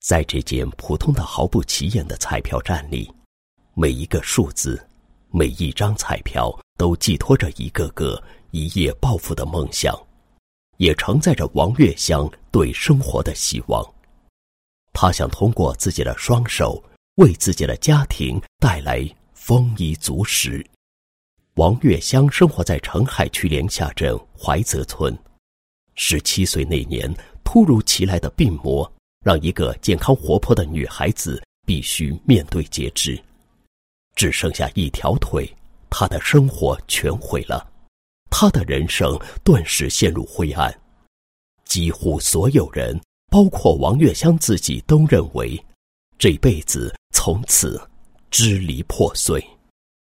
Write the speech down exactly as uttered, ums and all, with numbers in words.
在这间普通的毫不起眼的彩票站里，每一个数字，每一张彩票都寄托着一个个一夜暴富的梦想，也承载着王月香对生活的希望。他想通过自己的双手为自己的家庭带来丰衣足食。王月香生活在澄海区联下镇怀泽村。十七岁那年，突如其来的病魔让一个健康活泼的女孩子必须面对截肢，只剩下一条腿，她的生活全毁了，她的人生顿时陷入灰暗。几乎所有人，包括王月香自己，都认为这辈子从此支离破碎。